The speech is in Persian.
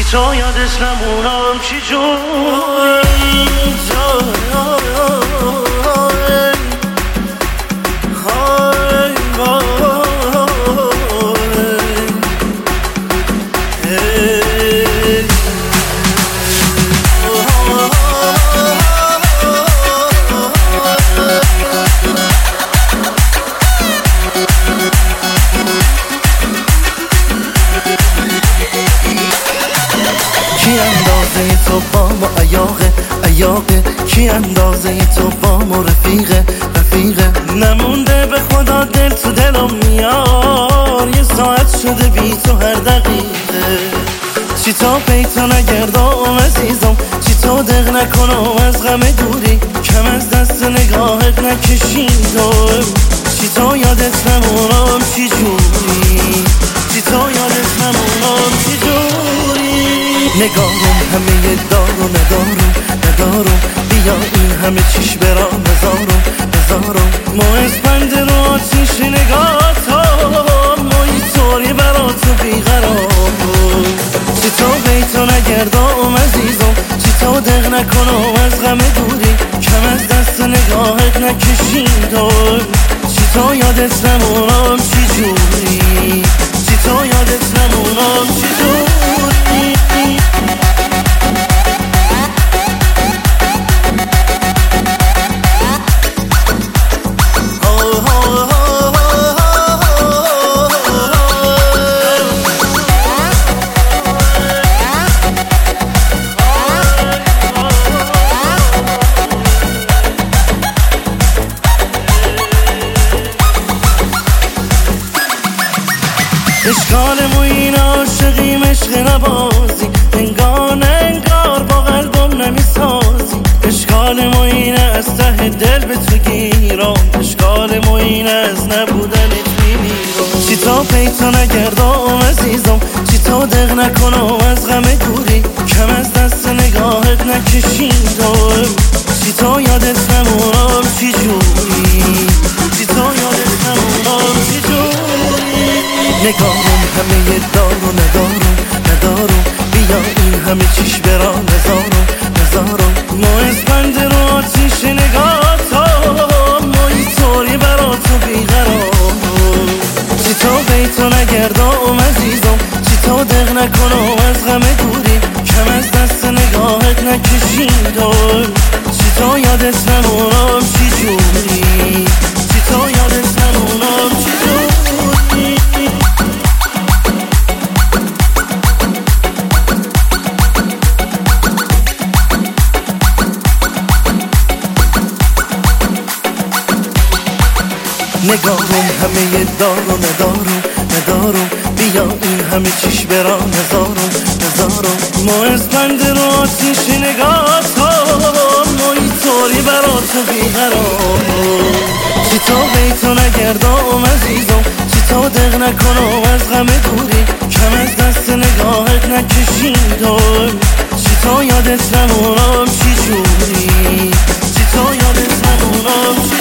چی تا یادت نمونم چی جون کی اندازه تو با ما عیاقه کی اندازه تو با ما رفیقه نمونده به خدا دل تو دلم میار یه ساعت شده بی تو هر دقیقه چی تا پیتا نگردم عزیزم چی تا دق نکنم از غم دوری کم از دست نگاهت نکشیدم چی تا یادت نمونم چی جوری چی تا یادت نمونم چی جوری نگاهم همه دارو ندارم بیا این همه چیش برا نزارم ما اسپند رو آتیش نگاه تا ما اینطوری برا تو بیقرار چی تا بیتو نگردم عزیزم چی تا دق نکنم از غم دوری کم از دست نگاهت نکشیدم چی تا یادت نمونم چی جوری چی تا یادت نمونم چی جوری اشکال ما این عاشقیم عشق نبازی انگار با قلبم نمیسازی اشکال ما اینه از ته دل به تو گیرم اشکال ما اینه از نبودنت میمیرم چی تا پیتا نگردم عزیزم چی تا دق نکنم از غم دوری کم از دست نگاهت نکشیدم چی تا یادت نمونم چی جوری چی تا یادت نمونم چی جوری نگاهم همه دارو ندارم بیا این همه چیش برا نزارم ما اسپند رو آتیش نگاه تا ما اینطوری برا تو بیقرار چی تا بیتو نگردم عزیزم چی تا دق نکنم از غم دوری کم از دست نگاهت نکشیدم چی تا یادت نمونم چی جوری چی تا یادت نمونم چی جوری نگاهم همه دارو ندارم بیا این همه چیش برا نزارم ما اسپند رو آتیش نگاه تا ما اینطوری برا تو بیقرار چی تا بیتو نگردم عزیزم چی تا دق نکنم از غم دوری کم از دست نگاهت نکشیدم چی تا یادت نمونم چی جوری چی تا یادت نمونم چی